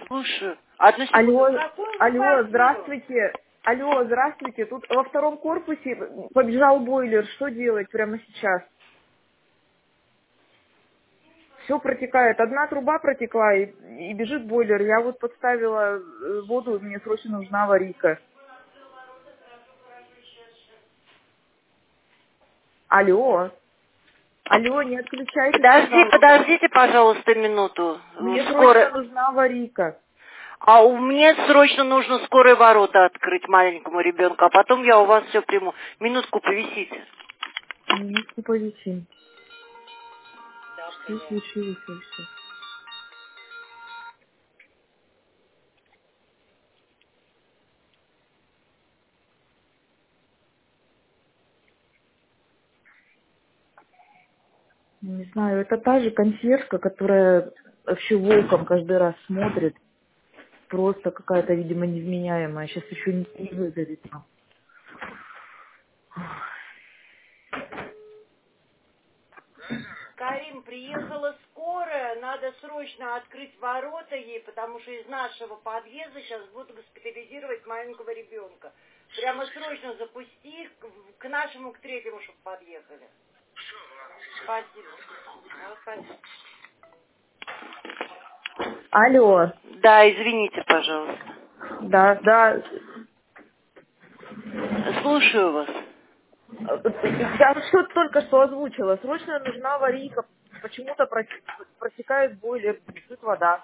Слушаю. Одну секунду. Алло, алло, здравствуйте. Алло, здравствуйте. Тут во втором корпусе побежал бойлер. Что делать прямо сейчас? Все протекает. Одна труба протекла и бежит бойлер. Я вот подставила воду, мне срочно нужна аварийка. Алло. Алло, не отключайтесь, пожалуйста. Подождите, пожалуйста, минуту. Мне срочно Скоро. нужна аварийка. А у меня срочно нужно скорые ворота открыть маленькому ребенку, а потом я у вас все приму. Минутку повисите. Минутку повисим. Что случилось вообще? Не знаю, это та же консьержка, которая вообще волком каждый раз смотрит. Просто какая-то, видимо, невменяемая. Сейчас еще не вызовет. Карим, приехала скорая, надо срочно открыть ворота ей, потому что из нашего подъезда сейчас будут госпитализировать маленького ребенка. Прямо срочно запусти их к нашему, к третьему, чтобы подъехали. Спасибо. Вот, спасибо. Алло. Да, извините, пожалуйста. Да. Слушаю вас. Я что-то только что озвучила. Срочно нужна аварийка. Почему-то протекает бойлер, бежит вода.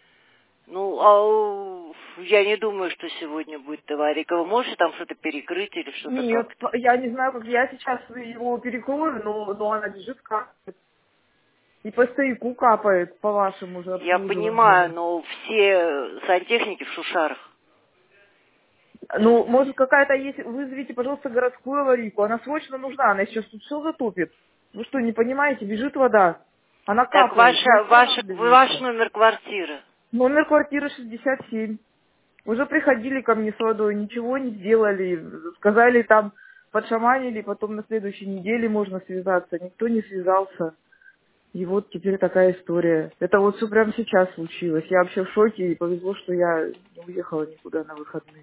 Я не думаю, что сегодня будет аварийка. Вы можете там что-то перекрыть или что-то Нет, как-то? я не знаю, как я сейчас его перекрою, но она бежит капает. И по стояку капает, по вашему же Я понимаю, обслуживанию. но все сантехники в шушарах. Ну, может, какая-то есть... Вызовите, пожалуйста, городскую аварийку. Она срочно нужна, она сейчас тут все затопит. Вы что, не понимаете? Бежит вода. Она Так, капает, не ваш останавливается. номер квартиры. Номер квартиры 67. Уже приходили ко мне с водой, ничего не сделали. Сказали, там подшаманили, потом на следующей неделе можно связаться. Никто не связался. И вот теперь такая история. Это вот все прямо сейчас случилось. Я вообще в шоке, и повезло, что я не уехала никуда на выходные.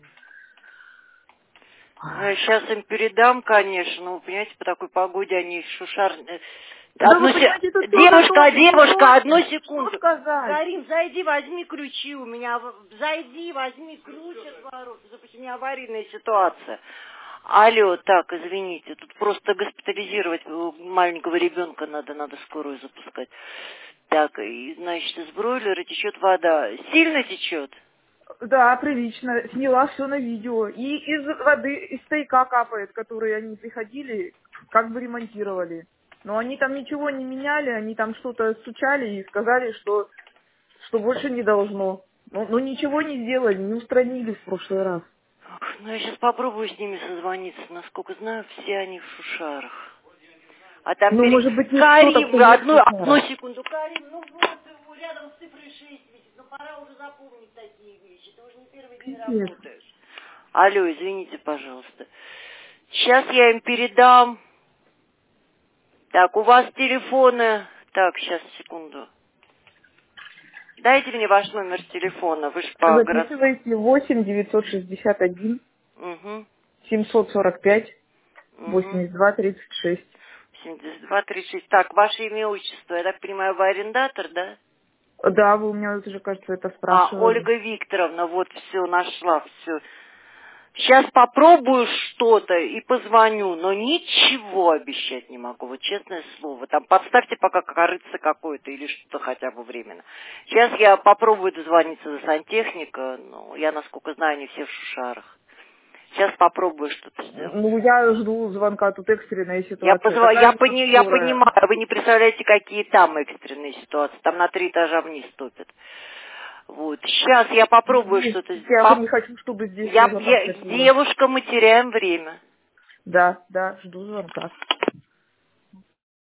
Сейчас им передам, конечно, но, вы понимаете, по такой погоде они шушар... Да вы понимаете, тут все затопит. Девушка, одну Что секунду. сказать? Карим, зайди, возьми ключи у меня. Зайди, возьми ключ от ворот. Допустим, у меня аварийная ситуация. Алло, так, извините, тут просто госпитализировать маленького ребенка надо скорую запускать. Так, и, значит, из бройлера течет вода. Сильно течет? Да, прилично. Сняла все на видео. И из воды, из стояка капает, которые они приходили, как бы ремонтировали. Но они там ничего не меняли, они там что-то стучали и сказали, что больше не должно. Ну, ничего не сделали, не устранили в прошлый раз. Ну, я сейчас попробую с ними созвониться. Насколько знаю, все они в шушарах. А там Ну, может быть, есть кто-то, Карим, кто не в одну шушарах. секунду. Карим, ну вот, рядом с цифрой 6 висит. Ну, пора уже запомнить такие вещи. Ты уже не первый день Нет. работаешь. Алло, извините, пожалуйста. Сейчас я им передам. Так, у вас телефоны... Так, сейчас, секунду. Дайте мне ваш номер телефона. Вы же по городскому. Записывайте 8 961 Угу, 745 угу. 82 36. 7236. Так, ваше имя, отчество. Я так понимаю, вы арендатор, да? Да, вы у меня уже, кажется, это А, спрашивали. Ольга Викторовна, вот все, нашла, все. Сейчас попробую что-то и позвоню, но ничего обещать не могу, вот честное слово. Там подставьте пока корыце какое-то или что-то хотя бы временно. Сейчас я попробую дозвониться до сантехника, но я, насколько знаю, они все в шушарах. Сейчас попробую что-то сделать. Ну, я жду звонка, тут экстренная Я ситуация. Такая же, как я скорая. понимаю, вы не представляете, какие там экстренные ситуации. Там на 3 этажа вниз топят. Вот. Сейчас я попробую Здесь. что-то... Я не хочу, чтобы здесь тоже так это было. Девушка, мы теряем время. Да, жду звонка.